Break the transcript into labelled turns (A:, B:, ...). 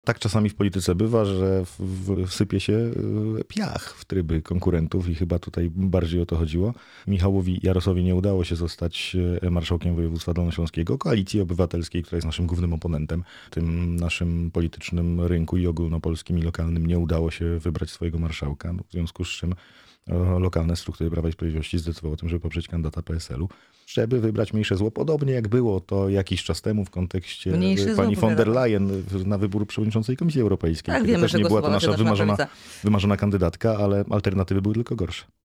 A: Tak czasami w polityce bywa, że wsypie się piach w tryby konkurentów i chyba tutaj bardziej o to chodziło. Michałowi Jarosowi nie udało się zostać marszałkiem województwa dolnośląskiego, Koalicji Obywatelskiej, która jest naszym głównym oponentem. Tym naszym politycznym rynku i ogólnopolskim i lokalnym nie udało się wybrać swojego marszałka, w związku z czym lokalne struktury Prawa i Sprawiedliwości zdecydowały o tym, żeby poprzeć kandydata PSL-u, żeby wybrać mniejsze zło. Podobnie jak było to jakiś czas temu w kontekście
B: Mniejsze
A: pani
B: zło,
A: von der Leyen na wybór przewodniczącej Komisji Europejskiej.
B: Tak,
A: kiedy
B: wiemy,
A: też
B: że
A: nie była to
B: głosowała
A: nasza
B: Zjednoczona Prawica.
A: wymarzona kandydatka, ale alternatywy były tylko gorsze.